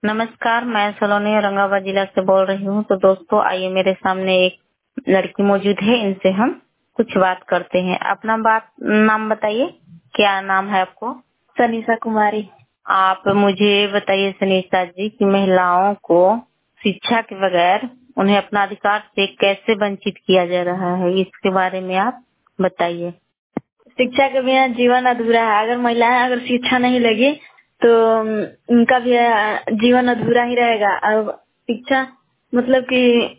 नमस्कार, मैं सलोनी औरंगाबाद जिला से बोल रही हूँ। तो दोस्तों, आइए मेरे सामने एक लड़की मौजूद है, इनसे हम कुछ बात करते हैं। अपना नाम बताइए, क्या नाम है आपको? सनीषा कुमारी। आप मुझे बताइए सनीषा जी कि महिलाओं को शिक्षा के बगैर उन्हें अपना अधिकार से कैसे वंचित किया जा रहा है, इसके बारे में आप बताइए। शिक्षा के बिना जीवन अधूरा है। अगर महिलाएं अगर शिक्षा नहीं लेगी तो उनका भी जीवन अधूरा ही रहेगा। अब शिक्षा मतलब कि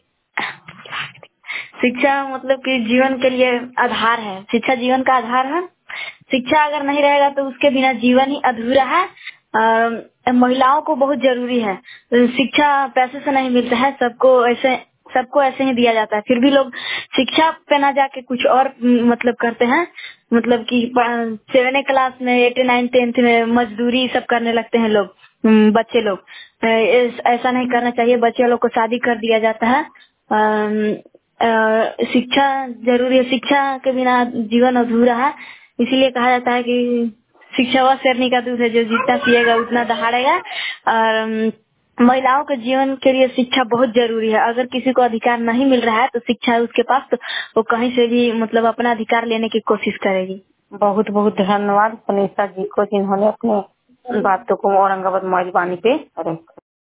शिक्षा मतलब कि जीवन के लिए आधार है। शिक्षा जीवन का आधार है। शिक्षा अगर नहीं रहेगा तो उसके बिना जीवन ही अधूरा है। महिलाओं को बहुत जरूरी है। शिक्षा पैसे से नहीं मिलता है, सबको ऐसे ही दिया जाता है। फिर भी लोग शिक्षा पे ना जाके कुछ और मतलब करते हैं। मतलब कि 7 क्लास में 8 9 10th में मजदूरी सब करने लगते हैं लोग, बच्चे लोग। ऐसा नहीं करना चाहिए। बच्चे लोग को शादी कर दिया जाता है। शिक्षा जरूरी है। शिक्षा के बिना जीवन अधूरा है। इसीलिए कहा जाता है कि शिक्षा वह शेरनी का दूध है, जो जितना पिएगा उतना दहाड़ेगा। और महिलाओं के जीवन के लिए शिक्षा बहुत जरूरी है। अगर किसी को अधिकार नहीं मिल रहा है तो शिक्षा है उसके पास, तो वो कहीं से भी मतलब अपना अधिकार लेने की कोशिश करेगी। बहुत बहुत धन्यवाद सनीषा जी को, जिन्होंने अपने बातों को औरंगाबाद मौजबानी पे